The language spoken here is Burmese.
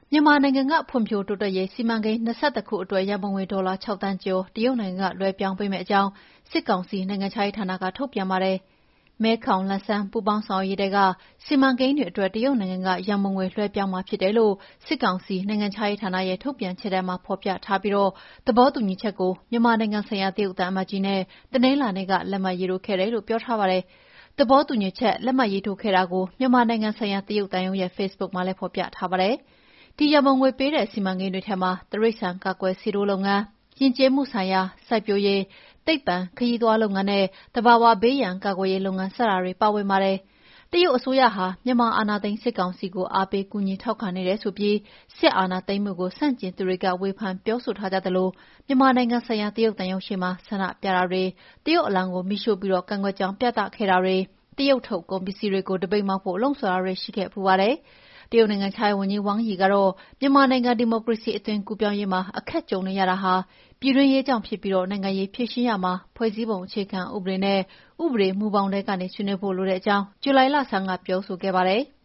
မြန်မာနိုင်ငံကဖွံ့ဖြိုးတိုးတက်ရေးစီမံကိန်း21ခုအတွက်ရန်ပုံငွေဒေါ်လာ6သန်းကျော်တရုတ်နိုင်ငံကလွှဲပြောင်းပေးမယ့်အကြောင်းစစ်ကောင်စီနိုင်ငံခြားရေးဌာနကထုတ်ပြန်ပါတယ်။မဲခေါင်-လန်ဆန်းပူးပေါင်းဆောင်ရွက်ရေးထဲကစီမံကိန်းတွေအတွက်တရုတ်နိုင်ငံကရန်ပုံငွေလွှဲပြောင်းမှာဖြစ်တယ်လို့စစ်ကောင်စီနိုင်ငံခြားရေးဌာနရဲ့ထုတ်ပြန်ချက်ထဲမှာဖော်ပြထားပြီးသဘောတူညီချက်ကိုမြန်မာနိုင်ငံဆိုင်ရာတရုတ်သံအမတ်ကြီးနဲ့တနင်္လာနေ့ကလက်မှတ်ရေးထိုးခဲ့တယ်လို့ပြောထားပါတယ်။သဘောတူညီချက်လက်မှတ်ရေးထိုးခဲ့တာကိုမြန်မာနိုင်ငံဆိုင်ရာတရုတ်သံရုံးရဲ့ဖေ့စ်ဘုတ်မှာလည်းဖော်ပြထားပါတယ်။ဒီရန်ပုံငွေပေးတဲ့စီမံကိန်းတွေထဲမှာတိရစ္ဆာန်ကာကွယ်ဆေးထိုးလုပ်ငန်း၊ယဉ်ကျေးမှုဆိုင်ရာ၊စိုက်ပျိုးရေး၊သိပ္ပံခရီးသွားလုပ်ငန်းနဲ့သဘာဝဘေးရန်ကာကွယ်ရေးလုပ်ငန်းစတာတွေပါဝင်ပါတယ်။တရုတ်အစိုးရဟာမြန်မာအာဏာသိမ်းစစ်ကောင်စီကိုအားပေးကူညီထောက်ခံနေတယ်ဆိုပြီးစစ်အာဏာသိမ်းမှုကိုဆန့်ကျင်သူတွေကဝေဖန်ပြောဆိုထားကြသလိုမြန်မာနိုင်ငံဆိုင်ရာတရုတ်သံရုံးရှေ့မှာဆန္ဒပြတာတွေတရုတ်အလံကိုမီးရှို့ပြီးကန့်ကွက်ကြောင်းပြသခဲ့တာတွေတရုတ်ထုတ်ကုန်ပစ္စည်းတွေကိုတပိတ်မှောက်ဖို့လှုံ့ဆော်တာတွေရှိခဲ့ဖူးပါတယ်။တရုတ်နိုင်ငံခြားရေးဝန်ကြီးဝမ်ယီကတော့မြန်မာနိုင်ငံဒီမိုကရေစီအသွင်ကူးပြောင်းရေးမှာအခက်ကြုံနေရတာဟာပြည်တွင်းရေးကြောင့်ဖြစ်ပြီးနိုင်ငံရေးဖြေရှင်းရာမှာဖွဲ့စည်းပုံအခြေခံဥပဒေနဲ့ဥပဒေမူဘောင်ထဲကနေဆွေးနွေးဖို့လိုတဲ့အကြောင်းဇူလိုင်လဆန်းကပြောဆိုခဲ့ပါတယ်။